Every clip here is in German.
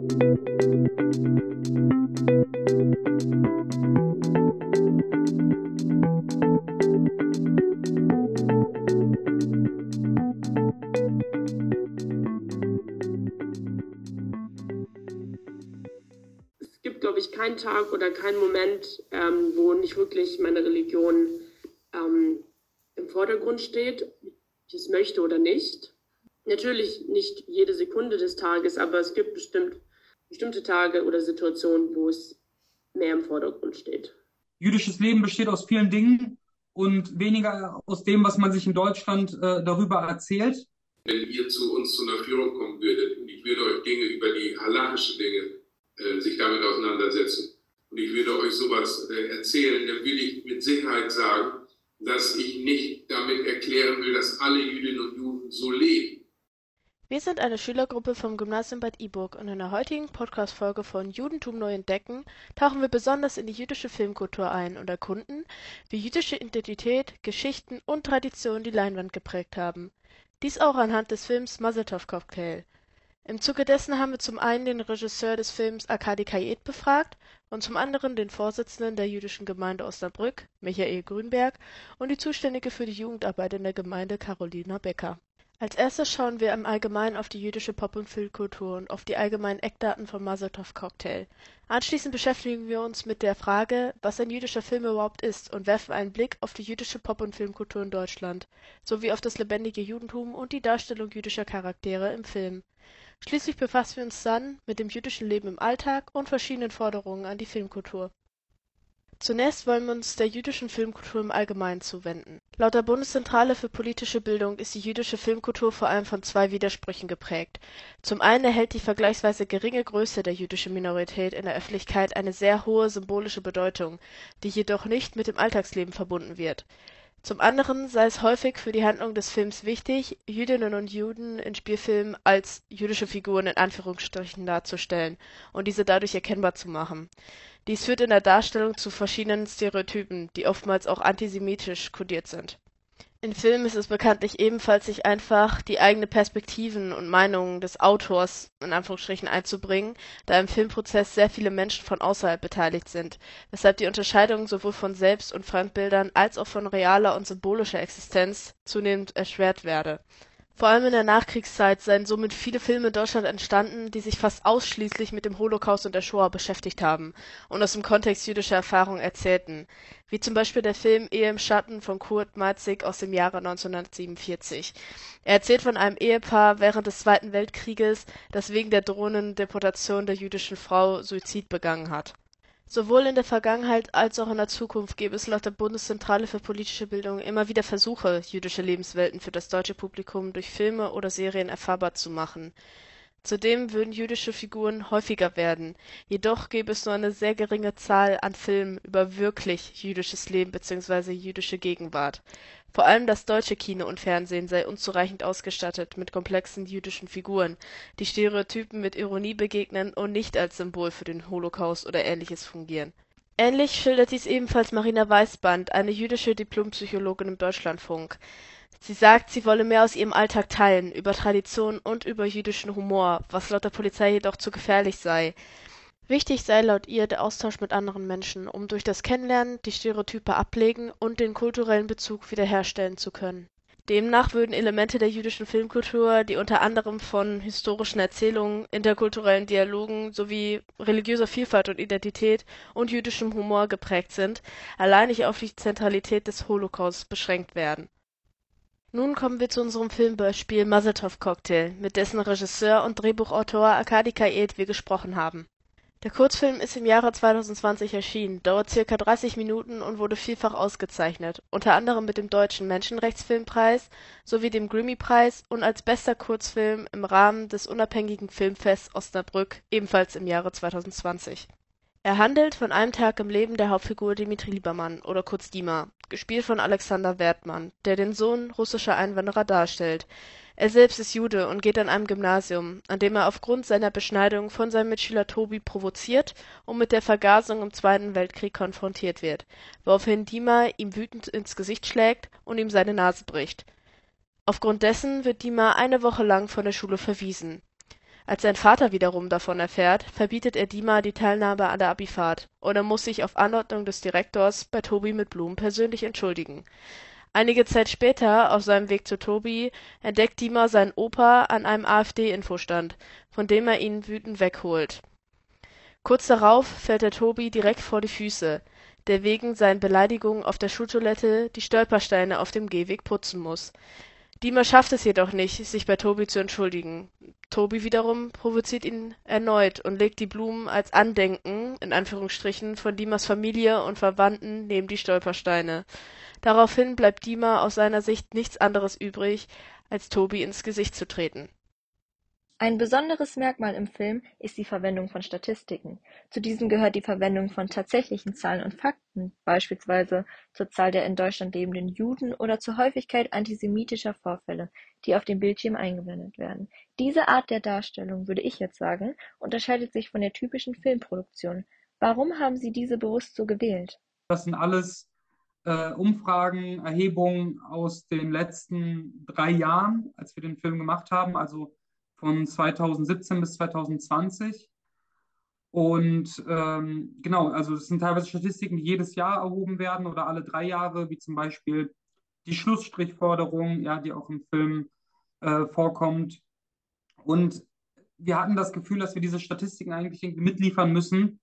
Es gibt, glaube ich, keinen Tag oder keinen Moment, wo nicht wirklich meine Religion im Vordergrund steht, ob ich es möchte oder nicht. Natürlich nicht jede Sekunde des Tages, aber es gibt bestimmte Tage oder Situationen, wo es mehr im Vordergrund steht. Jüdisches Leben besteht aus vielen Dingen und weniger aus dem, was man sich in Deutschland darüber erzählt. Wenn ihr zu uns zu einer Führung kommen würdet und ich würde euch Dinge über die halachischen Dinge sich damit auseinandersetzen und ich würde euch sowas erzählen, dann würde ich mit Sicherheit sagen, dass ich nicht damit erklären will, dass alle Jüdinnen und Juden so leben. Wir sind eine Schülergruppe vom Gymnasium Bad Iburg und in der heutigen Podcast-Folge von Judentum neu entdecken tauchen wir besonders in die jüdische Filmkultur ein und erkunden, wie jüdische Identität, Geschichten und Traditionen die Leinwand geprägt haben. Dies auch anhand des Films Mazel Tov Cocktail. Im Zuge dessen haben wir zum einen den Regisseur des Films Arkadi Kayet befragt und zum anderen den Vorsitzenden der jüdischen Gemeinde Osnabrück, Michael Grünberg, und die Zuständige für die Jugendarbeit in der Gemeinde, Carolina Becker. Als erstes schauen wir im Allgemeinen auf die jüdische Pop- und Filmkultur und auf die allgemeinen Eckdaten von Mazel Tov Cocktail. Anschließend beschäftigen wir uns mit der Frage, was ein jüdischer Film überhaupt ist und werfen einen Blick auf die jüdische Pop- und Filmkultur in Deutschland, sowie auf das lebendige Judentum und die Darstellung jüdischer Charaktere im Film. Schließlich befassen wir uns dann mit dem jüdischen Leben im Alltag und verschiedenen Forderungen an die Filmkultur. Zunächst wollen wir uns der jüdischen Filmkultur im Allgemeinen zuwenden. Laut der Bundeszentrale für politische Bildung ist die jüdische Filmkultur vor allem von zwei Widersprüchen geprägt. Zum einen erhält die vergleichsweise geringe Größe der jüdischen Minorität in der Öffentlichkeit eine sehr hohe symbolische Bedeutung, die jedoch nicht mit dem Alltagsleben verbunden wird. Zum anderen sei es häufig für die Handlung des Films wichtig, Jüdinnen und Juden in Spielfilmen als jüdische Figuren in Anführungsstrichen darzustellen und diese dadurch erkennbar zu machen. Dies führt in der Darstellung zu verschiedenen Stereotypen, die oftmals auch antisemitisch kodiert sind. In Filmen ist es bekanntlich ebenfalls nicht einfach, die eigenen Perspektiven und Meinungen des Autors in Anführungsstrichen einzubringen, da im Filmprozess sehr viele Menschen von außerhalb beteiligt sind, weshalb die Unterscheidung sowohl von Selbst- und Fremdbildern als auch von realer und symbolischer Existenz zunehmend erschwert werde. Vor allem in der Nachkriegszeit seien somit viele Filme in Deutschland entstanden, die sich fast ausschließlich mit dem Holocaust und der Shoah beschäftigt haben und aus dem Kontext jüdischer Erfahrungen erzählten, wie zum Beispiel der Film Ehe im Schatten von Kurt Malzig aus dem Jahre 1947. Er erzählt von einem Ehepaar während des Zweiten Weltkrieges, das wegen der drohenden Deportation der jüdischen Frau Suizid begangen hat. Sowohl in der Vergangenheit als auch in der Zukunft gäbe es laut der Bundeszentrale für politische Bildung immer wieder Versuche, jüdische Lebenswelten für das deutsche Publikum durch Filme oder Serien erfahrbar zu machen. Zudem würden jüdische Figuren häufiger werden, jedoch gäbe es nur eine sehr geringe Zahl an Filmen über wirklich jüdisches Leben bzw. jüdische Gegenwart. Vor allem das deutsche Kino und Fernsehen sei unzureichend ausgestattet mit komplexen jüdischen Figuren, die Stereotypen mit Ironie begegnen und nicht als Symbol für den Holocaust oder Ähnliches fungieren. Ähnlich schildert dies ebenfalls Marina Weißband, eine jüdische Diplompsychologin im Deutschlandfunk. Sie sagt, sie wolle mehr aus ihrem Alltag teilen, über Tradition und über jüdischen Humor, was laut der Polizei jedoch zu gefährlich sei. Wichtig sei laut ihr der Austausch mit anderen Menschen, um durch das Kennenlernen die Stereotype ablegen und den kulturellen Bezug wiederherstellen zu können. Demnach würden Elemente der jüdischen Filmkultur, die unter anderem von historischen Erzählungen, interkulturellen Dialogen sowie religiöser Vielfalt und Identität und jüdischem Humor geprägt sind, alleinig auf die Zentralität des Holocaust beschränkt werden. Nun kommen wir zu unserem Filmbeispiel Mazel Tov Cocktail, mit dessen Regisseur und Drehbuchautor Arkadi Kayet wir gesprochen haben. Der Kurzfilm ist im Jahre 2020 erschienen, dauert ca. 30 Minuten und wurde vielfach ausgezeichnet, unter anderem mit dem Deutschen Menschenrechtsfilmpreis sowie dem Grimme-Preis und als bester Kurzfilm im Rahmen des unabhängigen Filmfests Osnabrück, ebenfalls im Jahre 2020. Er handelt von einem Tag im Leben der Hauptfigur Dimitri Liebermann oder kurz Dima, gespielt von Alexander Wertmann, der den Sohn russischer Einwanderer darstellt. Er selbst ist Jude und geht an einem Gymnasium, an dem er aufgrund seiner Beschneidung von seinem Mitschüler Tobi provoziert und mit der Vergasung im Zweiten Weltkrieg konfrontiert wird, woraufhin Dima ihm wütend ins Gesicht schlägt und ihm seine Nase bricht. Aufgrund dessen wird Dima eine Woche lang von der Schule verwiesen. Als sein Vater wiederum davon erfährt, verbietet er Dima die Teilnahme an der Abifahrt und er muss sich auf Anordnung des Direktors bei Tobi mit Blumen persönlich entschuldigen. Einige Zeit später, auf seinem Weg zu Tobi, entdeckt Dima seinen Opa an einem AfD-Infostand, von dem er ihn wütend wegholt. Kurz darauf fällt er Tobi direkt vor die Füße, der wegen seinen Beleidigungen auf der Schultoilette die Stolpersteine auf dem Gehweg putzen muss. Dima schafft es jedoch nicht, sich bei Tobi zu entschuldigen. Tobi wiederum provoziert ihn erneut und legt die Blumen als Andenken in Anführungsstrichen von Dimas Familie und Verwandten neben die Stolpersteine. Daraufhin bleibt Dima aus seiner Sicht nichts anderes übrig, als Tobi ins Gesicht zu treten. Ein besonderes Merkmal im Film ist die Verwendung von Statistiken. Zu diesen gehört die Verwendung von tatsächlichen Zahlen und Fakten, beispielsweise zur Zahl der in Deutschland lebenden Juden oder zur Häufigkeit antisemitischer Vorfälle, die auf dem Bildschirm eingeblendet werden. Diese Art der Darstellung, würde ich jetzt sagen, unterscheidet sich von der typischen Filmproduktion. Warum haben Sie diese bewusst so gewählt? Das sind alles Umfragen, Erhebungen aus den letzten 3 Jahren, als wir den Film gemacht haben, also von 2017 bis 2020. Und genau, also es sind teilweise Statistiken, die jedes Jahr erhoben werden oder alle 3 Jahre, wie zum Beispiel die Schlussstrichforderung, ja, die auch im Film vorkommt. Und wir hatten das Gefühl, dass wir diese Statistiken eigentlich irgendwie mitliefern müssen,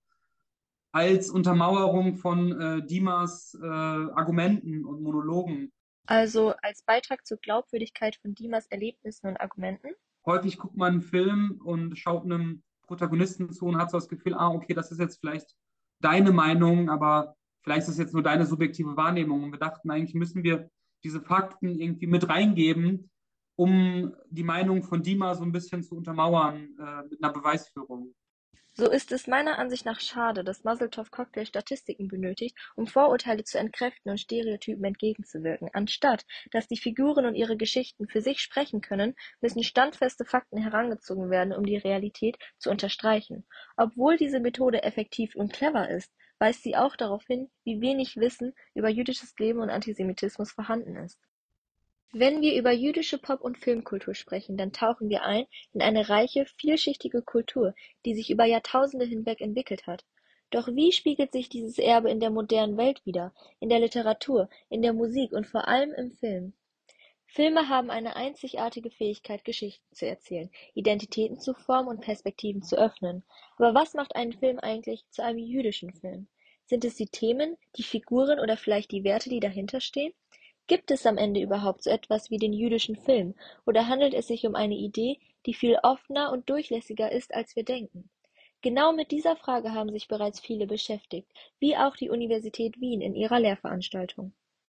als Untermauerung von Dimas Argumenten und Monologen. Also als Beitrag zur Glaubwürdigkeit von Dimas Erlebnissen und Argumenten? Häufig guckt man einen Film und schaut einem Protagonisten zu und hat so das Gefühl, okay, das ist jetzt vielleicht deine Meinung, aber vielleicht ist es jetzt nur deine subjektive Wahrnehmung. Und wir dachten, eigentlich müssen wir diese Fakten irgendwie mit reingeben, um die Meinung von Dima so ein bisschen zu untermauern mit einer Beweisführung. So ist es meiner Ansicht nach schade, dass Moseltow-Cocktail Statistiken benötigt, um Vorurteile zu entkräften und Stereotypen entgegenzuwirken. Anstatt dass die Figuren und ihre Geschichten für sich sprechen können, müssen standfeste Fakten herangezogen werden, um die Realität zu unterstreichen. Obwohl diese Methode effektiv und clever ist, weist sie auch darauf hin, wie wenig Wissen über jüdisches Leben und Antisemitismus vorhanden ist. Wenn wir über jüdische Pop- und Filmkultur sprechen, dann tauchen wir ein in eine reiche, vielschichtige Kultur, die sich über Jahrtausende hinweg entwickelt hat. Doch wie spiegelt sich dieses Erbe in der modernen Welt wider, in der Literatur, in der Musik und vor allem im Film? Filme haben eine einzigartige Fähigkeit, Geschichten zu erzählen, Identitäten zu formen und Perspektiven zu öffnen. Aber was macht einen Film eigentlich zu einem jüdischen Film? Sind es die Themen, die Figuren oder vielleicht die Werte, die dahinter stehen? Gibt es am Ende überhaupt so etwas wie den jüdischen Film, oder handelt es sich um eine Idee, die viel offener und durchlässiger ist, als wir denken? Genau mit dieser Frage haben sich bereits viele beschäftigt, wie auch die Universität Wien in ihrer Lehrveranstaltung.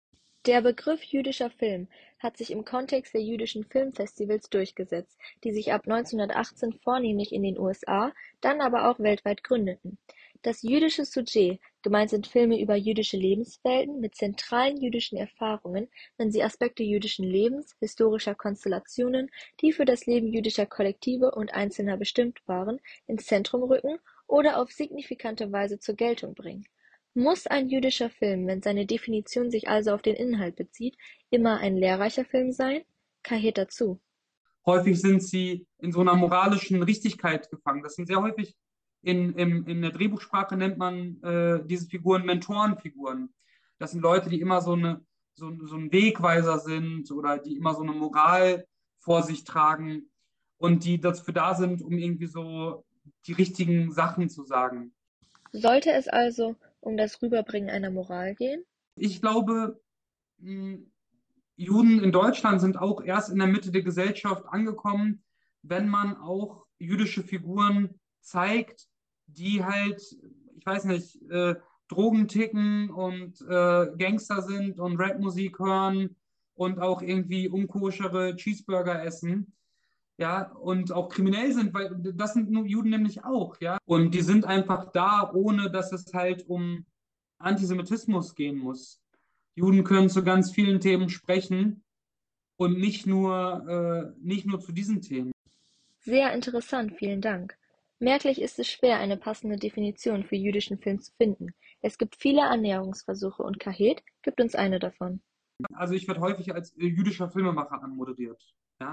Der Begriff jüdischer Film hat sich im Kontext der jüdischen Filmfestivals durchgesetzt, die sich ab 1918 vornehmlich in den USA, dann aber auch weltweit gründeten. Das jüdische Sujet, gemeint sind Filme über jüdische Lebenswelten mit zentralen jüdischen Erfahrungen, wenn sie Aspekte jüdischen Lebens, historischer Konstellationen, die für das Leben jüdischer Kollektive und Einzelner bestimmt waren, ins Zentrum rücken oder auf signifikante Weise zur Geltung bringen. Muss ein jüdischer Film, wenn seine Definition sich also auf den Inhalt bezieht, immer ein lehrreicher Film sein? Kahir dazu. Häufig sind sie in so einer moralischen Richtigkeit gefangen. Das sind sehr häufig, in der Drehbuchsprache nennt man diese Figuren Mentorenfiguren. Das sind Leute, die immer so ein Wegweiser sind oder die immer so eine Moral vor sich tragen und die dafür da sind, um irgendwie so die richtigen Sachen zu sagen. Sollte es also um das Rüberbringen einer Moral gehen? Ich glaube, Juden in Deutschland sind auch erst in der Mitte der Gesellschaft angekommen, wenn man auch jüdische Figuren zeigt, die halt, ich weiß nicht, Drogen ticken und Gangster sind und Rapmusik hören und auch irgendwie unkoschere Cheeseburger essen. Ja, und auch kriminell sind, weil das sind Juden nämlich auch, ja. Und die sind einfach da, ohne dass es halt um Antisemitismus gehen muss. Juden können zu ganz vielen Themen sprechen und nicht nur zu diesen Themen. Sehr interessant, vielen Dank. Merklich ist es schwer, eine passende Definition für jüdischen Film zu finden. Es gibt viele Annäherungsversuche und Kahed gibt uns eine davon. Also ich werde häufig als jüdischer Filmemacher anmoderiert. Ja?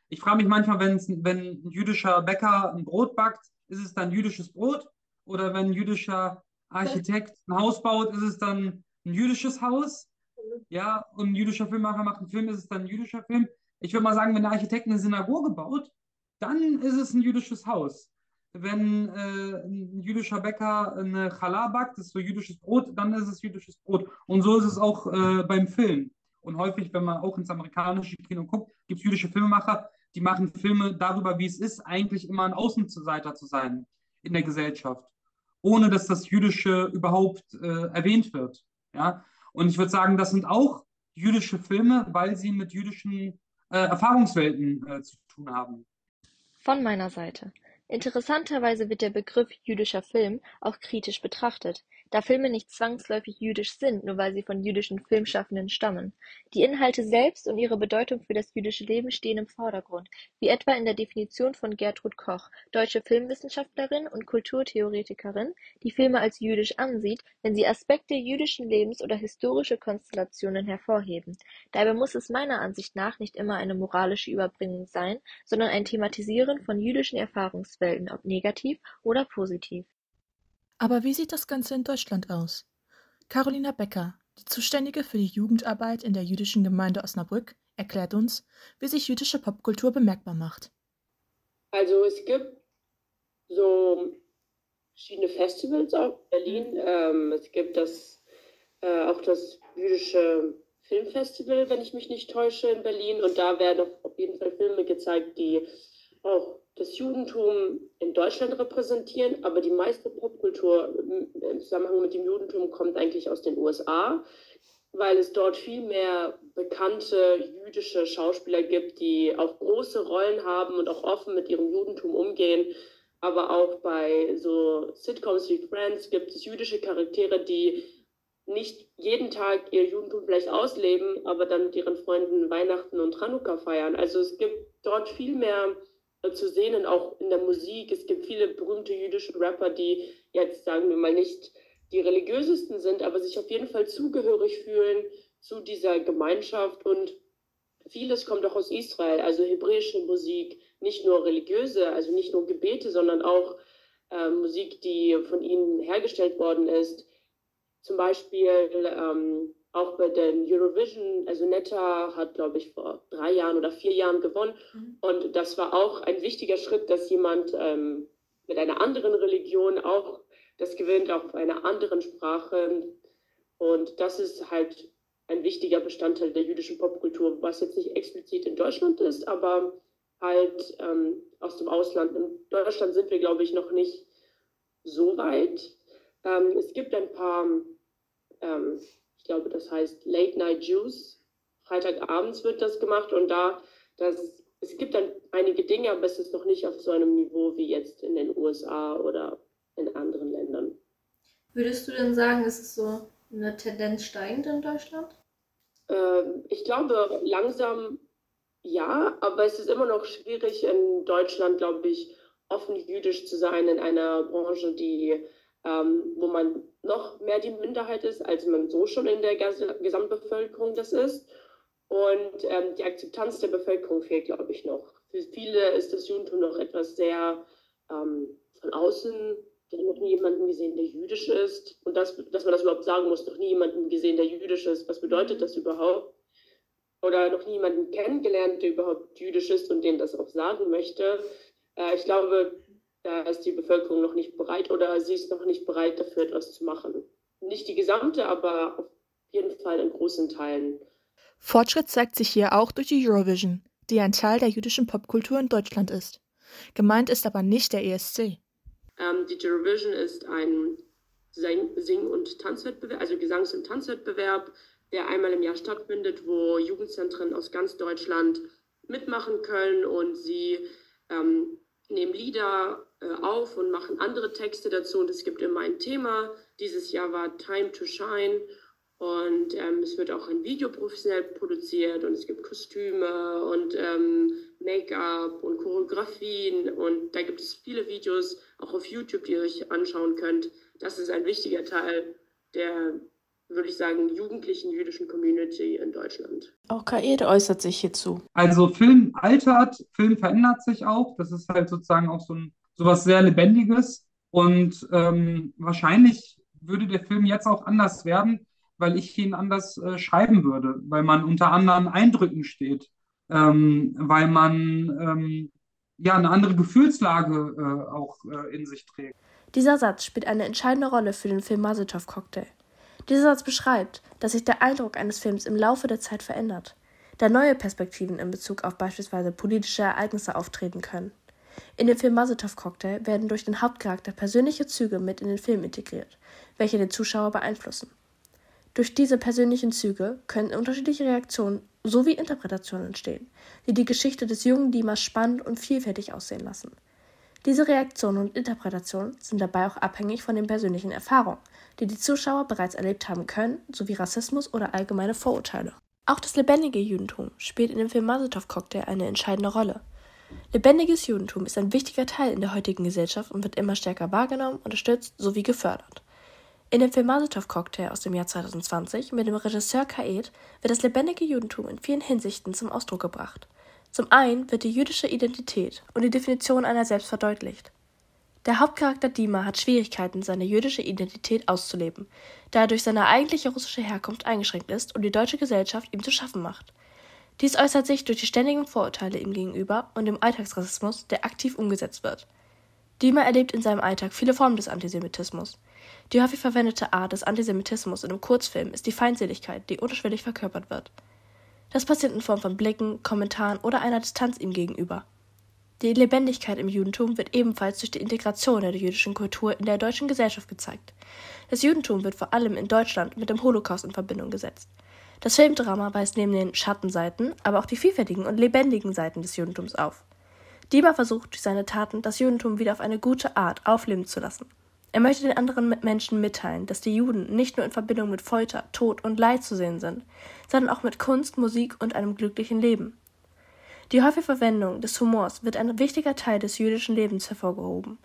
Ich frage mich manchmal, wenn ein jüdischer Bäcker ein Brot backt, ist es dann jüdisches Brot? Oder wenn ein jüdischer Architekt ein Haus baut, ist es dann ein jüdisches Haus? Ja, und ein jüdischer Filmemacher macht einen Film, ist es dann ein jüdischer Film? Ich würde mal sagen, wenn der Architekt eine Synagoge baut, dann ist es ein jüdisches Haus. Wenn ein jüdischer Bäcker eine Challah backt, das ist so jüdisches Brot, dann ist es jüdisches Brot. Und so ist es auch beim Film. Und häufig, wenn man auch ins amerikanische Kino guckt, gibt es jüdische Filmemacher, die machen Filme darüber, wie es ist, eigentlich immer ein Außenseiter zu sein in der Gesellschaft, ohne dass das Jüdische überhaupt erwähnt wird. Ja? Und ich würde sagen, das sind auch jüdische Filme, weil sie mit jüdischen Erfahrungswelten zu tun haben. Von meiner Seite. Interessanterweise wird der Begriff jüdischer Film auch kritisch betrachtet, da Filme nicht zwangsläufig jüdisch sind, nur weil sie von jüdischen Filmschaffenden stammen. Die Inhalte selbst und ihre Bedeutung für das jüdische Leben stehen im Vordergrund, wie etwa in der Definition von Gertrud Koch, deutsche Filmwissenschaftlerin und Kulturtheoretikerin, die Filme als jüdisch ansieht, wenn sie Aspekte jüdischen Lebens oder historische Konstellationen hervorheben. Dabei muss es meiner Ansicht nach nicht immer eine moralische Überbringung sein, sondern ein Thematisieren von jüdischen Erfahrungswelten, ob negativ oder positiv. Aber wie sieht das Ganze in Deutschland aus? Carolina Becker, die Zuständige für die Jugendarbeit in der jüdischen Gemeinde Osnabrück, erklärt uns, wie sich jüdische Popkultur bemerkbar macht. Also es gibt so verschiedene Festivals auch in Berlin. Es gibt auch das jüdische Filmfestival, wenn ich mich nicht täusche, in Berlin. Und da werden auf jeden Fall Filme gezeigt, die auch das Judentum in Deutschland repräsentieren, aber die meiste Popkultur im Zusammenhang mit dem Judentum kommt eigentlich aus den USA, weil es dort viel mehr bekannte jüdische Schauspieler gibt, die auch große Rollen haben und auch offen mit ihrem Judentum umgehen. Aber auch bei so Sitcoms wie Friends gibt es jüdische Charaktere, die nicht jeden Tag ihr Judentum vielleicht ausleben, aber dann mit ihren Freunden Weihnachten und Chanukka feiern. Also es gibt dort viel mehr zu sehen und auch in der Musik. Es gibt viele berühmte jüdische Rapper, die jetzt, sagen wir mal, nicht die religiösesten sind, aber sich auf jeden Fall zugehörig fühlen zu dieser Gemeinschaft. Und vieles kommt auch aus Israel, also hebräische Musik, nicht nur religiöse, also nicht nur Gebete, sondern auch Musik, die von ihnen hergestellt worden ist. Zum Beispiel auch bei den Eurovision, also Netta hat, glaube ich, vor 3 Jahren oder 4 Jahren gewonnen. Und das war auch ein wichtiger Schritt, dass jemand mit einer anderen Religion auch das gewinnt, auch auf einer anderen Sprache. Und das ist halt ein wichtiger Bestandteil der jüdischen Popkultur, was jetzt nicht explizit in Deutschland ist, aber halt aus dem Ausland. In Deutschland sind wir, glaube ich, noch nicht so weit. Es gibt ein paar, ich glaube, das heißt Late Night Jews. Freitagabends wird das gemacht und es gibt dann einige Dinge, aber es ist noch nicht auf so einem Niveau wie jetzt in den USA oder in anderen Ländern. Würdest du denn sagen, ist es so eine Tendenz steigend in Deutschland? Ich glaube, langsam ja, aber es ist immer noch schwierig in Deutschland, glaube ich, offen jüdisch zu sein in einer Branche, wo man noch mehr die Minderheit ist, als man so schon in der Gesamtbevölkerung das ist. Und die Akzeptanz der Bevölkerung fehlt, glaube ich, noch. Für viele ist das Judentum noch etwas sehr von außen. Ich habe noch nie jemanden gesehen, der jüdisch ist. Und dass man das überhaupt sagen muss, noch nie jemanden gesehen, der jüdisch ist. Was bedeutet das überhaupt? Oder noch nie jemanden kennengelernt, der überhaupt jüdisch ist und den das auch sagen möchte. Ich glaube, da ist die Bevölkerung noch nicht bereit oder sie ist noch nicht bereit dafür, etwas zu machen. Nicht die gesamte, aber auf jeden Fall in großen Teilen. Fortschritt zeigt sich hier auch durch die Eurovision, die ein Teil der jüdischen Popkultur in Deutschland ist. Gemeint ist aber nicht der ESC. Die Eurovision ist ein Sing- und Tanzwettbewerb, also Gesangs- und Tanzwettbewerb, der einmal im Jahr stattfindet, wo Jugendzentren aus ganz Deutschland mitmachen können und sie nehmen Lieder auf und machen andere Texte dazu und es gibt immer ein Thema. Dieses Jahr war Time to Shine und es wird auch ein Video professionell produziert und es gibt Kostüme und Make-up und Choreografien und da gibt es viele Videos auch auf YouTube, die ihr euch anschauen könnt. Das ist ein wichtiger Teil der würde ich sagen, jugendlichen jüdischen Community in Deutschland. Auch Kaede äußert sich hierzu. Also Film altert, Film verändert sich auch. Das ist halt sozusagen auch sowas sehr Lebendiges. Und wahrscheinlich würde der Film jetzt auch anders werden, weil ich ihn anders schreiben würde, weil man unter anderen Eindrücken steht, weil man ja eine andere Gefühlslage auch in sich trägt. Dieser Satz spielt eine entscheidende Rolle für den Film Maseltov Cocktail. Dieser Satz beschreibt, dass sich der Eindruck eines Films im Laufe der Zeit verändert, da neue Perspektiven in Bezug auf beispielsweise politische Ereignisse auftreten können. In dem Film Maseltov Cocktail werden durch den Hauptcharakter persönliche Züge mit in den Film integriert, welche den Zuschauer beeinflussen. Durch diese persönlichen Züge können unterschiedliche Reaktionen sowie Interpretationen entstehen, die die Geschichte des jungen Dimas spannend und vielfältig aussehen lassen. Diese Reaktionen und Interpretationen sind dabei auch abhängig von den persönlichen Erfahrungen, die die Zuschauer bereits erlebt haben können, sowie Rassismus oder allgemeine Vorurteile. Auch das lebendige Judentum spielt in dem Film Maseltov Cocktail eine entscheidende Rolle. Lebendiges Judentum ist ein wichtiger Teil in der heutigen Gesellschaft und wird immer stärker wahrgenommen, unterstützt sowie gefördert. In dem Film Maseltov Cocktail aus dem Jahr 2020 mit dem Regisseur Kaed wird das lebendige Judentum in vielen Hinsichten zum Ausdruck gebracht. Zum einen wird die jüdische Identität und die Definition einer selbst verdeutlicht. Der Hauptcharakter Dima hat Schwierigkeiten, seine jüdische Identität auszuleben, da er durch seine eigentliche russische Herkunft eingeschränkt ist und die deutsche Gesellschaft ihm zu schaffen macht. Dies äußert sich durch die ständigen Vorurteile ihm gegenüber und dem Alltagsrassismus, der aktiv umgesetzt wird. Dima erlebt in seinem Alltag viele Formen des Antisemitismus. Die häufig verwendete Art des Antisemitismus in einem Kurzfilm ist die Feindseligkeit, die unterschwellig verkörpert wird. Das passiert in Form von Blicken, Kommentaren oder einer Distanz ihm gegenüber. Die Lebendigkeit im Judentum wird ebenfalls durch die Integration der jüdischen Kultur in der deutschen Gesellschaft gezeigt. Das Judentum wird vor allem in Deutschland mit dem Holocaust in Verbindung gesetzt. Das Filmdrama weist neben den Schattenseiten aber auch die vielfältigen und lebendigen Seiten des Judentums auf. Dima versucht durch seine Taten, das Judentum wieder auf eine gute Art aufleben zu lassen. Er möchte den anderen Menschen mitteilen, dass die Juden nicht nur in Verbindung mit Folter, Tod und Leid zu sehen sind, sondern auch mit Kunst, Musik und einem glücklichen Leben. Die häufige Verwendung des Humors wird ein wichtiger Teil des jüdischen Lebens hervorgehoben.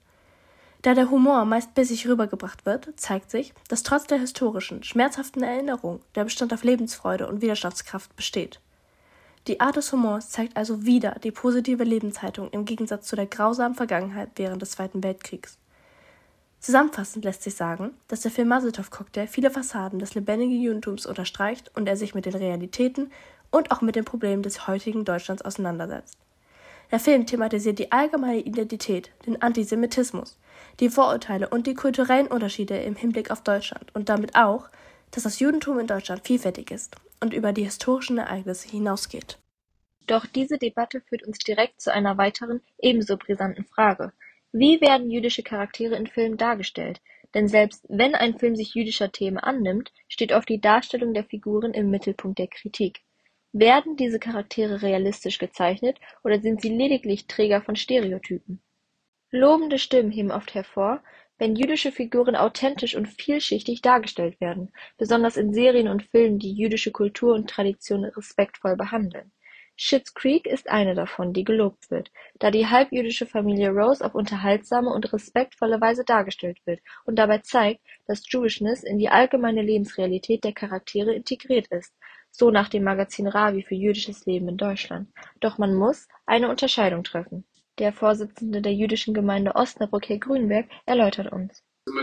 Da der Humor meist bissig rübergebracht wird, zeigt sich, dass trotz der historischen, schmerzhaften Erinnerung der Bestand auf Lebensfreude und Widerstandskraft besteht. Die Art des Humors zeigt also wieder die positive Lebenshaltung im Gegensatz zu der grausamen Vergangenheit während des Zweiten Weltkriegs. Zusammenfassend lässt sich sagen, dass der Film Maseltov Cocktail viele Fassaden des lebendigen Judentums unterstreicht und er sich mit den Realitäten und auch mit den Problemen des heutigen Deutschlands auseinandersetzt. Der Film thematisiert die allgemeine Identität, den Antisemitismus, die Vorurteile und die kulturellen Unterschiede im Hinblick auf Deutschland und damit auch, dass das Judentum in Deutschland vielfältig ist und über die historischen Ereignisse hinausgeht. Doch diese Debatte führt uns direkt zu einer weiteren, ebenso brisanten Frage. Wie werden jüdische Charaktere in Filmen dargestellt? Denn selbst wenn ein Film sich jüdischer Themen annimmt, steht oft die Darstellung der Figuren im Mittelpunkt der Kritik. Werden diese Charaktere realistisch gezeichnet oder sind sie lediglich Träger von Stereotypen? Lobende Stimmen heben oft hervor, wenn jüdische Figuren authentisch und vielschichtig dargestellt werden, besonders in Serien und Filmen, die jüdische Kultur und Tradition respektvoll behandeln. Schitt's Creek ist eine davon, die gelobt wird, da die halbjüdische Familie Rose auf unterhaltsame und respektvolle Weise dargestellt wird und dabei zeigt, dass Jewishness in die allgemeine Lebensrealität der Charaktere integriert ist, so nach dem Magazin Ravi für jüdisches Leben in Deutschland. Doch man muss eine Unterscheidung treffen. Der Vorsitzende der jüdischen Gemeinde Osnabrück, Herr Grünberg, erläutert uns.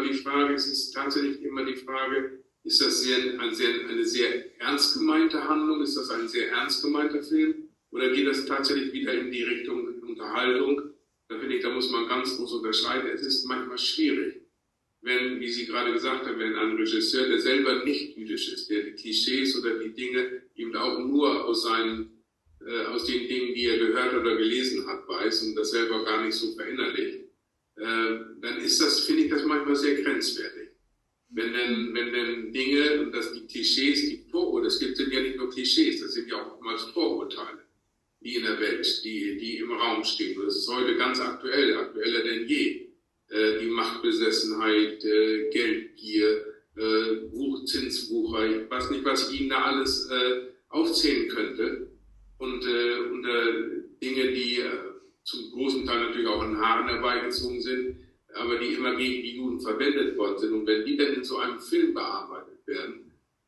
Es ist tatsächlich immer die Frage, ist das eine sehr ernst gemeinte Handlung? Ist das ein sehr ernst gemeinter Film? Oder geht das tatsächlich wieder in die Richtung Unterhaltung? Da finde ich, da muss man ganz groß unterscheiden. Es ist manchmal schwierig, wenn, wie Sie gerade gesagt haben, wenn ein Regisseur, der selber nicht jüdisch ist, der die Klischees oder die Dinge eben auch nur aus den Dingen, die er gehört oder gelesen hat, weiß und das selber gar nicht so verinnerlicht, dann ist das, finde ich das manchmal sehr grenzwertig. Wenn denn Dinge, und das die Klischees, die Vorurteile, sind ja nicht nur Klischees, das sind ja auch oftmals Vorurteile, die in der Welt, die im Raum stehen. Und das ist heute ganz aktueller denn je. Die Machtbesessenheit, Geldgier, Zinswucher, ich weiß nicht, was ich Ihnen da alles aufzählen könnte. Und Dinge, die zum großen Teil natürlich auch an Haaren herbeigezogen sind, aber die immer gegen die Juden verwendet worden sind. Und wenn die dann in so einem Film bearbeitet werden,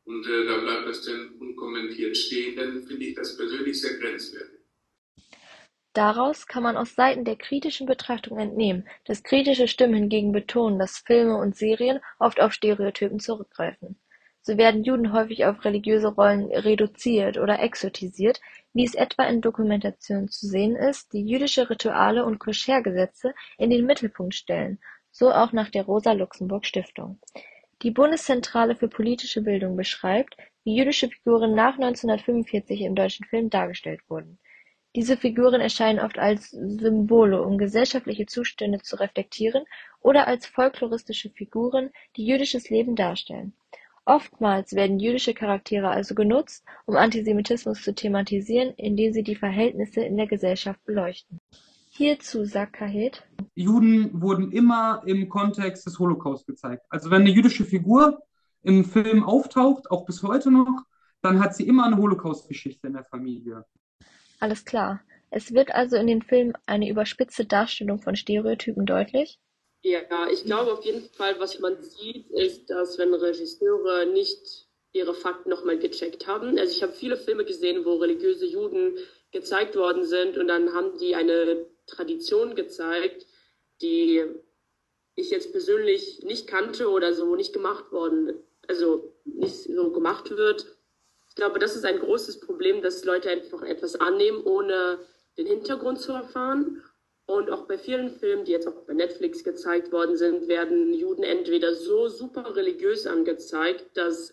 und da bleibt das dann unkommentiert stehen, dann finde ich das persönlich sehr grenzwertig. Daraus kann man aus Seiten der kritischen Betrachtung entnehmen, dass kritische Stimmen hingegen betonen, dass Filme und Serien oft auf Stereotypen zurückgreifen. So werden Juden häufig auf religiöse Rollen reduziert oder exotisiert, wie es etwa in Dokumentationen zu sehen ist, die jüdische Rituale und Koscher-Gesetze in den Mittelpunkt stellen, so auch nach der Rosa-Luxemburg-Stiftung. Die Bundeszentrale für politische Bildung beschreibt, wie jüdische Figuren nach 1945 im deutschen Film dargestellt wurden. Diese Figuren erscheinen oft als Symbole, um gesellschaftliche Zustände zu reflektieren, oder als folkloristische Figuren, die jüdisches Leben darstellen. Oftmals werden jüdische Charaktere also genutzt, um Antisemitismus zu thematisieren, indem sie die Verhältnisse in der Gesellschaft beleuchten. Hierzu sagt Kahed: Juden wurden immer im Kontext des Holocaust gezeigt. Also wenn eine jüdische Figur im Film auftaucht, auch bis heute noch, dann hat sie immer eine Holocaust-Geschichte in der Familie. Alles klar. Es wird also in den Filmen eine überspitzte Darstellung von Stereotypen deutlich? Ja, ich glaube auf jeden Fall, was man sieht, ist, dass wenn Regisseure nicht ihre Fakten nochmal gecheckt haben. Also ich habe viele Filme gesehen, wo religiöse Juden gezeigt worden sind und dann haben die eine Tradition gezeigt, die ich jetzt persönlich nicht kannte oder so nicht gemacht worden, also nicht so gemacht wird. Ich glaube, das ist ein großes Problem, dass Leute einfach etwas annehmen, ohne den Hintergrund zu erfahren. Und auch bei vielen Filmen, die jetzt auch bei Netflix gezeigt worden sind, werden Juden entweder so super religiös gezeigt, dass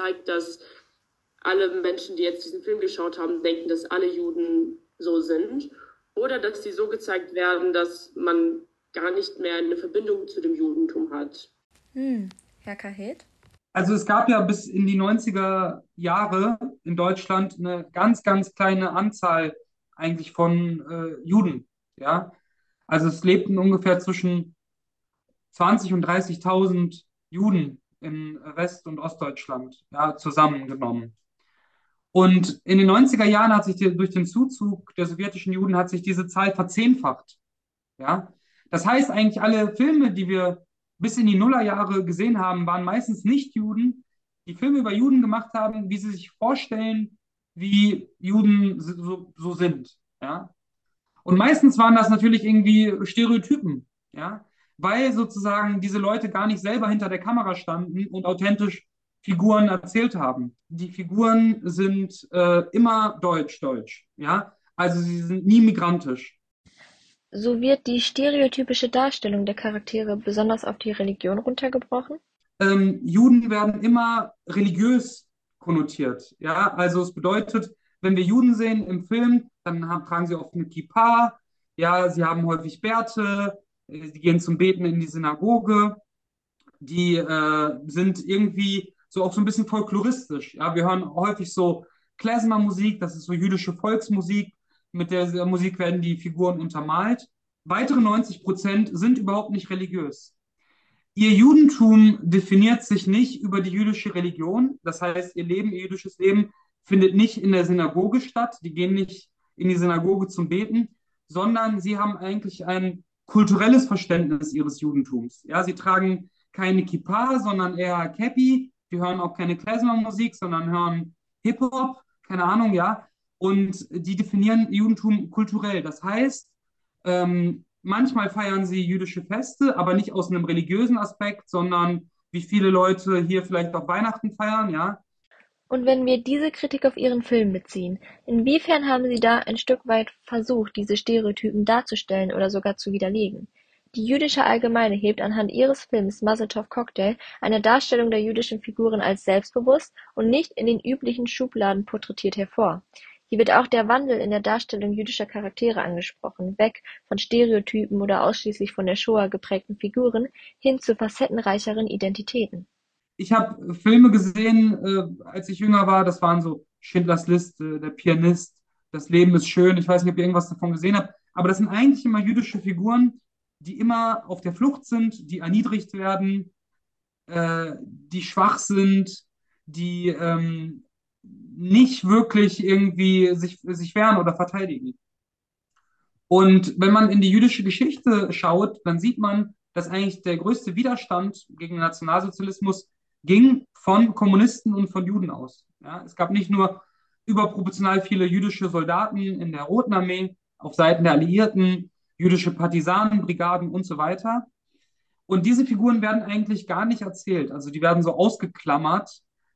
alle Menschen, die jetzt diesen Film geschaut haben, denken, dass alle Juden so sind. Oder dass sie so gezeigt werden, dass man gar nicht mehr eine Verbindung zu dem Judentum hat. Herr Kahed? Also es gab ja bis in die 90er Jahre in Deutschland eine ganz, ganz kleine Anzahl eigentlich von Juden. Ja? Also es lebten ungefähr zwischen 20.000 und 30.000 Juden in West- und Ostdeutschland, ja, zusammengenommen. Und in den 90er Jahren hat sich durch den Zuzug der sowjetischen Juden hat sich diese Zahl verzehnfacht. Ja? Das heißt, eigentlich alle Filme, die wir bis in die Nullerjahre gesehen haben, waren meistens nicht Juden, die Filme über Juden gemacht haben, wie sie sich vorstellen, wie Juden so sind. Ja? Und meistens waren das natürlich irgendwie Stereotypen, ja? Weil sozusagen diese Leute gar nicht selber hinter der Kamera standen und authentisch Figuren erzählt haben. Die Figuren sind immer deutsch, ja? Also sie sind nie migrantisch. So wird die stereotypische Darstellung der Charaktere besonders auf die Religion runtergebrochen? Juden werden immer religiös konnotiert. Ja? Also es bedeutet, wenn wir Juden sehen im Film, dann tragen sie oft eine Kippa, ja, sie haben häufig Bärte, sie gehen zum Beten in die Synagoge, die sind irgendwie so auch so ein bisschen folkloristisch. Ja? Wir hören häufig so Klezmer-Musik, das ist so jüdische Volksmusik, mit der Musik werden die Figuren untermalt. Weitere 90% sind überhaupt nicht religiös. Ihr Judentum definiert sich nicht über die jüdische Religion. Das heißt, ihr jüdisches Leben findet nicht in der Synagoge statt. Die gehen nicht in die Synagoge zum Beten, sondern sie haben eigentlich ein kulturelles Verständnis ihres Judentums. Ja, sie tragen keine Kippa, sondern eher Käppi. Die hören auch keine Klezmer-Musik, sondern hören Hip-Hop, keine Ahnung, ja. Und die definieren Judentum kulturell. Das heißt, manchmal feiern sie jüdische Feste, aber nicht aus einem religiösen Aspekt, sondern wie viele Leute hier vielleicht auch Weihnachten feiern, ja. Und wenn wir diese Kritik auf Ihren Film beziehen, inwiefern haben Sie da ein Stück weit versucht, diese Stereotypen darzustellen oder sogar zu widerlegen? Die jüdische Allgemeine hebt anhand ihres Films Mazel Tov Cocktail eine Darstellung der jüdischen Figuren als selbstbewusst und nicht in den üblichen Schubladen porträtiert hervor. Hier wird auch der Wandel in der Darstellung jüdischer Charaktere angesprochen, weg von Stereotypen oder ausschließlich von der Shoah geprägten Figuren hin zu facettenreicheren Identitäten. Ich habe Filme gesehen, als ich jünger war, das waren so Schindlers Liste, Der Pianist, Das Leben ist schön, ich weiß nicht, ob ihr irgendwas davon gesehen habt, aber das sind eigentlich immer jüdische Figuren, die immer auf der Flucht sind, die erniedrigt werden, die schwach sind, die nicht wirklich irgendwie sich wehren oder verteidigen. Und wenn man in die jüdische Geschichte schaut, dann sieht man, dass eigentlich der größte Widerstand gegen den Nationalsozialismus ging von Kommunisten und von Juden aus. Ja, es gab nicht nur überproportional viele jüdische Soldaten in der Roten Armee auf Seiten der Alliierten, jüdische Partisanenbrigaden und so weiter. Und diese Figuren werden eigentlich gar nicht erzählt. Also die werden so ausgeklammert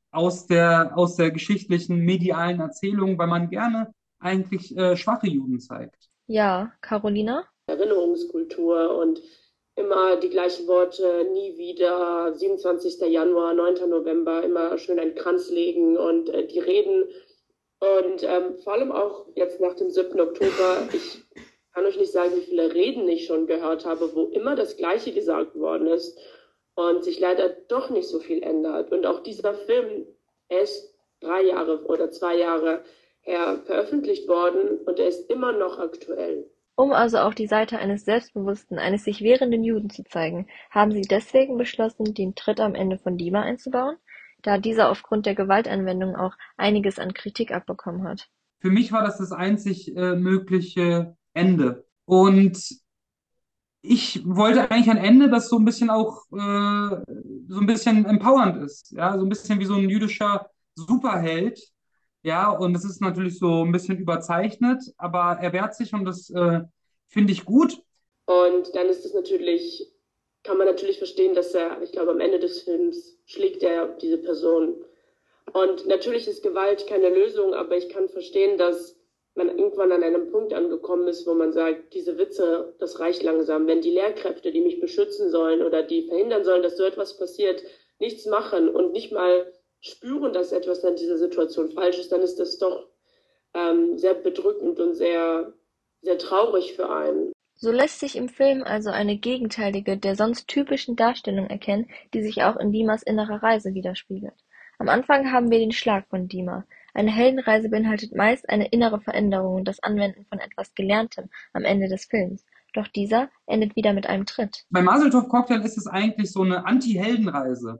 aus der geschichtlichen medialen Erzählung, weil man gerne eigentlich schwache Juden zeigt. Ja, Carolina? Erinnerungskultur und immer die gleichen Worte, nie wieder, 27. Januar, 9. November, immer schön einen Kranz legen und die Reden. Und vor allem auch jetzt nach dem 7. Oktober, ich kann euch nicht sagen, wie viele Reden ich schon gehört habe, wo immer das Gleiche gesagt worden ist und sich leider doch nicht so viel ändert. Und auch dieser Film, er ist 3 Jahre oder 2 Jahre her veröffentlicht worden und er ist immer noch aktuell. Um also auch die Seite eines selbstbewussten, eines sich wehrenden Juden zu zeigen, haben sie deswegen beschlossen, den Tritt am Ende von Dima einzubauen, da dieser aufgrund der Gewaltanwendung auch einiges an Kritik abbekommen hat. Für mich war das einzig mögliche Ende. Und ich wollte eigentlich ein Ende, das so ein bisschen auch so ein bisschen empowernd ist. Ja, so ein bisschen wie so ein jüdischer Superheld. Ja, und es ist natürlich so ein bisschen überzeichnet, aber er wehrt sich und das finde ich gut. Und dann ist es natürlich, kann man natürlich verstehen, dass ich glaube, am Ende des Films schlägt er diese Person. Und natürlich ist Gewalt keine Lösung, aber ich kann verstehen, dass man irgendwann an einem Punkt angekommen ist, wo man sagt, diese Witze, das reicht langsam. Wenn die Lehrkräfte, die mich beschützen sollen oder die verhindern sollen, dass so etwas passiert, nichts machen und nicht mal spüren, dass etwas an dieser Situation falsch ist, dann ist das doch sehr bedrückend und sehr, sehr traurig für einen. So lässt sich im Film also eine gegenteilige der sonst typischen Darstellung erkennen, die sich auch in Dimas innerer Reise widerspiegelt. Am Anfang haben wir den Schlag von Dima. Eine Heldenreise beinhaltet meist eine innere Veränderung und das Anwenden von etwas Gelerntem am Ende des Films. Doch dieser endet wieder mit einem Tritt. Bei Maseltov Cocktail ist es eigentlich so eine Anti-Heldenreise,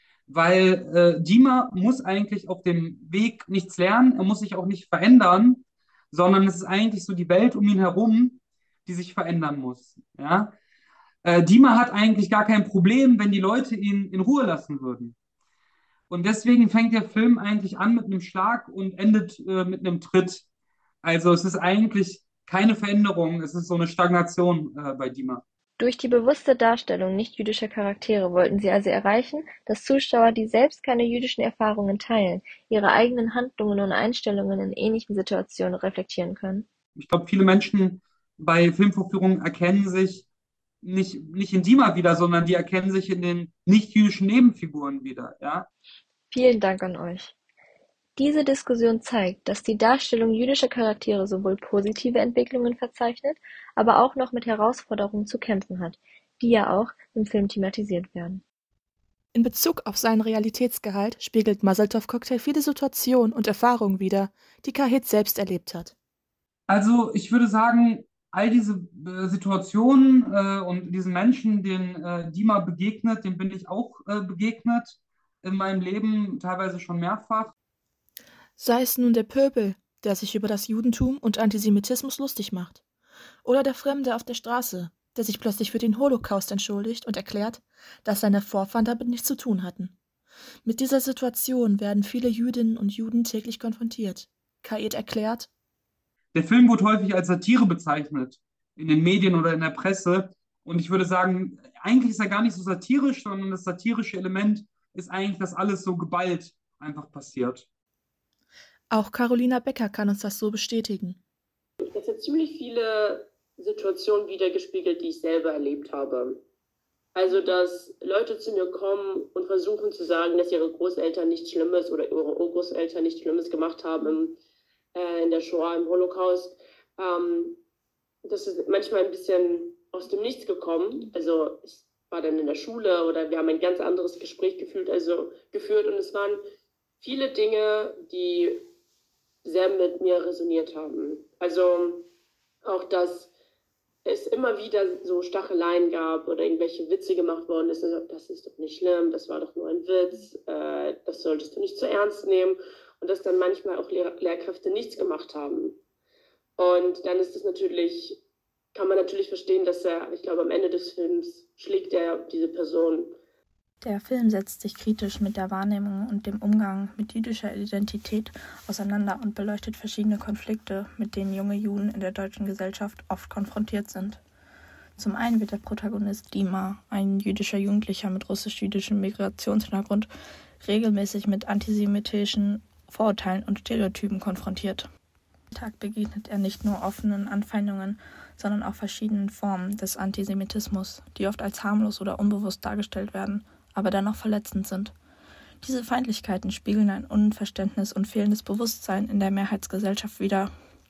weil Dima muss eigentlich auf dem Weg nichts lernen, er muss sich auch nicht verändern, sondern es ist eigentlich so die Welt um ihn herum, die sich verändern muss. Ja? Dima hat eigentlich gar kein Problem, wenn die Leute ihn in Ruhe lassen würden. Und deswegen fängt der Film eigentlich an mit einem Schlag und endet mit einem Tritt. Also es ist eigentlich keine Veränderung, es ist so eine Stagnation bei Dima. Durch die bewusste Darstellung nicht-jüdischer Charaktere wollten sie also erreichen, dass Zuschauer, die selbst keine jüdischen Erfahrungen teilen, ihre eigenen Handlungen und Einstellungen in ähnlichen Situationen reflektieren können. Ich glaube, viele Menschen bei Filmvorführungen erkennen sich nicht in Dima wieder, sondern die erkennen sich in den nicht-jüdischen Nebenfiguren wieder. Ja? Vielen Dank an euch. Diese Diskussion zeigt, dass die Darstellung jüdischer Charaktere sowohl positive Entwicklungen verzeichnet, aber auch noch mit Herausforderungen zu kämpfen hat, die ja auch im Film thematisiert werden. In Bezug auf seinen Realitätsgehalt spiegelt Maseltov Cocktail viele Situationen und Erfahrungen wider, die Kahit selbst erlebt hat. Also ich würde sagen, all diese Situationen und diesen Menschen, denen Dima begegnet, dem bin ich auch begegnet in meinem Leben, teilweise schon mehrfach. Sei es nun der Pöbel, der sich über das Judentum und Antisemitismus lustig macht, oder der Fremde auf der Straße, der sich plötzlich für den Holocaust entschuldigt und erklärt, dass seine Vorfahren damit nichts zu tun hatten. Mit dieser Situation werden viele Jüdinnen und Juden täglich konfrontiert. Kahit erklärt: Der Film wird häufig als Satire bezeichnet, in den Medien oder in der Presse. Und ich würde sagen, eigentlich ist er gar nicht so satirisch, sondern das satirische Element ist eigentlich, dass alles so geballt einfach passiert. Auch Carolina Becker kann uns das so bestätigen. Das hat ziemlich viele Situationen wiedergespiegelt, die ich selber erlebt habe. Also, dass Leute zu mir kommen und versuchen zu sagen, dass ihre Großeltern nichts Schlimmes oder ihre Urgroßeltern nichts Schlimmes gemacht haben in der Shoah, im Holocaust. Das ist manchmal ein bisschen aus dem Nichts gekommen. Also ich war dann in der Schule oder wir haben ein ganz anderes Gespräch geführt und es waren viele Dinge, die sehr mit mir resoniert haben. Also auch, dass es immer wieder so Stacheleien gab oder irgendwelche Witze gemacht worden ist. Das ist doch nicht schlimm, das war doch nur ein Witz, das solltest du nicht zu ernst nehmen. Und dass dann manchmal auch Lehrkräfte nichts gemacht haben. Und dann ist es natürlich, kann man natürlich verstehen, dass ich glaube, am Ende des Films schlägt er diese Person. Der Film setzt sich kritisch mit der Wahrnehmung und dem Umgang mit jüdischer Identität auseinander und beleuchtet verschiedene Konflikte, mit denen junge Juden in der deutschen Gesellschaft oft konfrontiert sind. Zum einen wird der Protagonist Dima, ein jüdischer Jugendlicher mit russisch-jüdischem Migrationshintergrund, regelmäßig mit antisemitischen Vorurteilen und Stereotypen konfrontiert. Im Alltag begegnet er nicht nur offenen Anfeindungen, sondern auch verschiedenen Formen des Antisemitismus, die oft als harmlos oder unbewusst dargestellt werden, aber dennoch verletzend sind. Diese Feindlichkeiten spiegeln ein Unverständnis und fehlendes Bewusstsein in der Mehrheitsgesellschaft wider.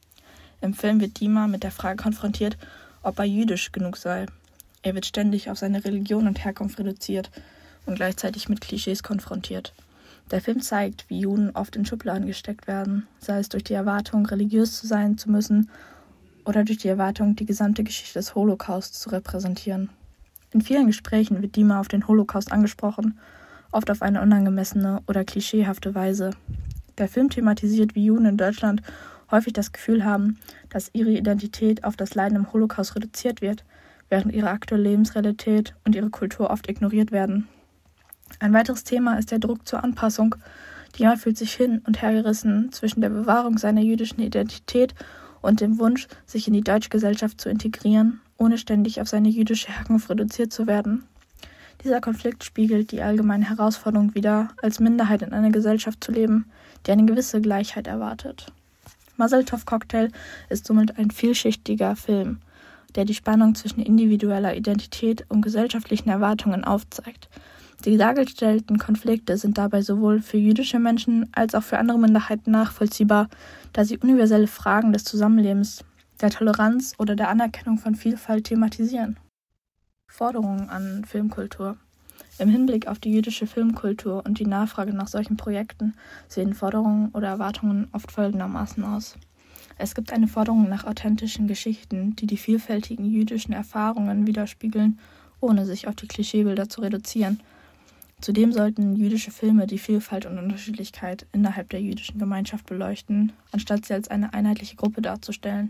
Im Film wird Dima mit der Frage konfrontiert, ob er jüdisch genug sei. Er wird ständig auf seine Religion und Herkunft reduziert und gleichzeitig mit Klischees konfrontiert. Der Film zeigt, wie Juden oft in Schubladen gesteckt werden, sei es durch die Erwartung, religiös sein zu müssen oder durch die Erwartung, die gesamte Geschichte des Holocaust zu repräsentieren. In vielen Gesprächen wird Dima auf den Holocaust angesprochen, oft auf eine unangemessene oder klischeehafte Weise. Der Film thematisiert, wie Juden in Deutschland häufig das Gefühl haben, dass ihre Identität auf das Leiden im Holocaust reduziert wird, während ihre aktuelle Lebensrealität und ihre Kultur oft ignoriert werden. Ein weiteres Thema ist der Druck zur Anpassung. Dima fühlt sich hin und her gerissen zwischen der Bewahrung seiner jüdischen Identität und dem Wunsch, sich in die deutsche Gesellschaft zu integrieren, ohne ständig auf seine jüdische Herkunft reduziert zu werden. Dieser Konflikt spiegelt die allgemeine Herausforderung wider, als Minderheit in einer Gesellschaft zu leben, die eine gewisse Gleichheit erwartet. Mazeltov Cocktail ist somit ein vielschichtiger Film, der die Spannung zwischen individueller Identität und gesellschaftlichen Erwartungen aufzeigt. Die dargestellten Konflikte sind dabei sowohl für jüdische Menschen als auch für andere Minderheiten nachvollziehbar, da sie universelle Fragen des Zusammenlebens, der Toleranz oder der Anerkennung von Vielfalt thematisieren. Forderungen an Filmkultur. Im Hinblick auf die jüdische Filmkultur und die Nachfrage nach solchen Projekten sehen Forderungen oder Erwartungen oft folgendermaßen aus. Es gibt eine Forderung nach authentischen Geschichten, die die vielfältigen jüdischen Erfahrungen widerspiegeln, ohne sich auf die Klischeebilder zu reduzieren. Zudem sollten jüdische Filme die Vielfalt und Unterschiedlichkeit innerhalb der jüdischen Gemeinschaft beleuchten, anstatt sie als eine einheitliche Gruppe darzustellen.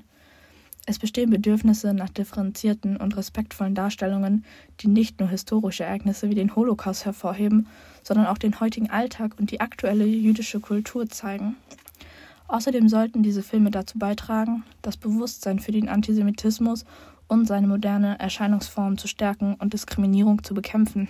Es bestehen Bedürfnisse nach differenzierten und respektvollen Darstellungen, die nicht nur historische Ereignisse wie den Holocaust hervorheben, sondern auch den heutigen Alltag und die aktuelle jüdische Kultur zeigen. Außerdem sollten diese Filme dazu beitragen, das Bewusstsein für den Antisemitismus und seine moderne Erscheinungsform zu stärken und Diskriminierung zu bekämpfen.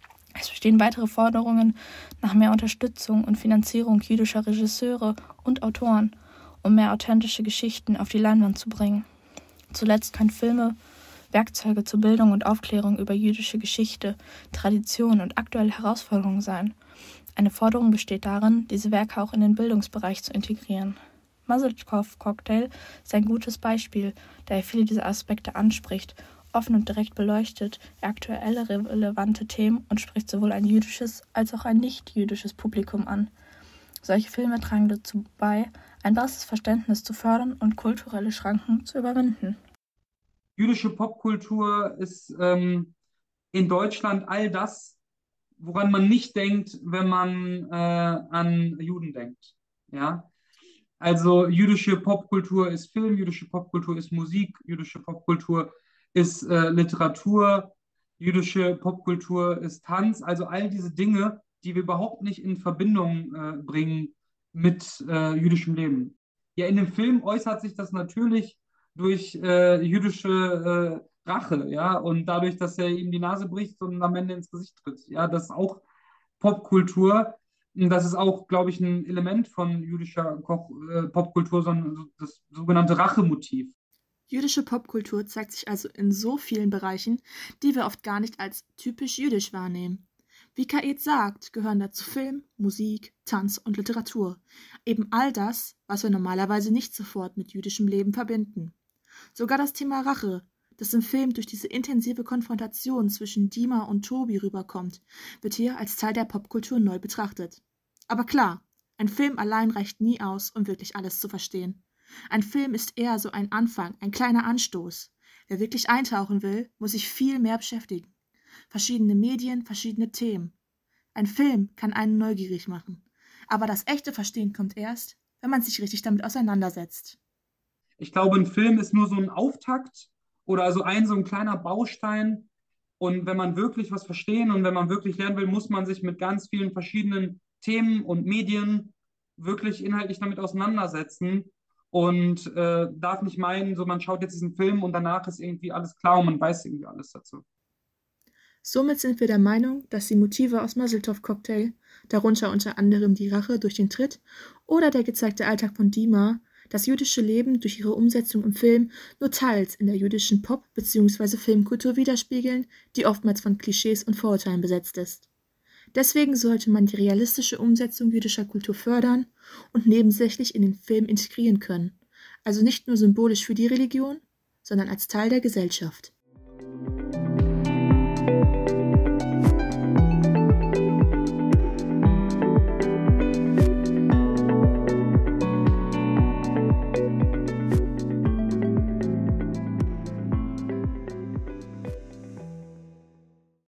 Es bestehen weitere Forderungen nach mehr Unterstützung und Finanzierung jüdischer Regisseure und Autoren, um mehr authentische Geschichten auf die Leinwand zu bringen. Zuletzt können Filme Werkzeuge zur Bildung und Aufklärung über jüdische Geschichte, Tradition und aktuelle Herausforderungen sein. Eine Forderung besteht darin, diese Werke auch in den Bildungsbereich zu integrieren. Mazeltov Cocktail ist ein gutes Beispiel, da er viele dieser Aspekte anspricht, offen und direkt beleuchtet aktuelle relevante Themen und spricht sowohl ein jüdisches als auch ein nicht-jüdisches Publikum an. Solche Filme tragen dazu bei, ein besseres Verständnis zu fördern und kulturelle Schranken zu überwinden. Jüdische Popkultur ist in Deutschland all das, woran man nicht denkt, wenn man an Juden denkt. Ja? Also jüdische Popkultur ist Film, jüdische Popkultur ist Musik, jüdische Popkultur ist Literatur, jüdische Popkultur ist Tanz, also all diese Dinge, die wir überhaupt nicht in Verbindung bringen mit jüdischem Leben. Ja, in dem Film äußert sich das natürlich durch jüdische Rache, ja, und dadurch, dass er ihm die Nase bricht und am Ende ins Gesicht tritt. Ja, das ist auch Popkultur. Und das ist auch, glaube ich, ein Element von jüdischer Popkultur, sondern das sogenannte Rachemotiv. Jüdische Popkultur zeigt sich also in so vielen Bereichen, die wir oft gar nicht als typisch jüdisch wahrnehmen. Wie Kaed sagt, gehören dazu Film, Musik, Tanz und Literatur. Eben all das, was wir normalerweise nicht sofort mit jüdischem Leben verbinden. Sogar das Thema Rache, das im Film durch diese intensive Konfrontation zwischen Dima und Tobi rüberkommt, wird hier als Teil der Popkultur neu betrachtet. Aber klar, ein Film allein reicht nie aus, um wirklich alles zu verstehen. Ein Film ist eher so ein Anfang, ein kleiner Anstoß. Wer wirklich eintauchen will, muss sich viel mehr beschäftigen. Verschiedene Medien, verschiedene Themen. Ein Film kann einen neugierig machen. Aber das echte Verstehen kommt erst, wenn man sich richtig damit auseinandersetzt. Ich glaube, ein Film ist nur so ein Auftakt oder so ein kleiner Baustein Und wenn man wirklich was verstehen und wenn man wirklich lernen will, muss man sich mit ganz vielen verschiedenen Themen und Medien wirklich inhaltlich damit auseinandersetzen und darf nicht meinen, so man schaut jetzt diesen Film und danach ist irgendwie alles klar und man weiß irgendwie alles dazu. Somit sind wir der Meinung, dass die Motive aus Mazeltov Cocktail, darunter unter anderem die Rache durch den Tritt oder der gezeigte Alltag von Dima, das jüdische Leben durch ihre Umsetzung im Film nur teils in der jüdischen Pop- bzw. Filmkultur widerspiegeln, die oftmals von Klischees und Vorurteilen besetzt ist. Deswegen sollte man die realistische Umsetzung jüdischer Kultur fördern und nebensächlich in den Film integrieren können, also nicht nur symbolisch für die Religion, sondern als Teil der Gesellschaft.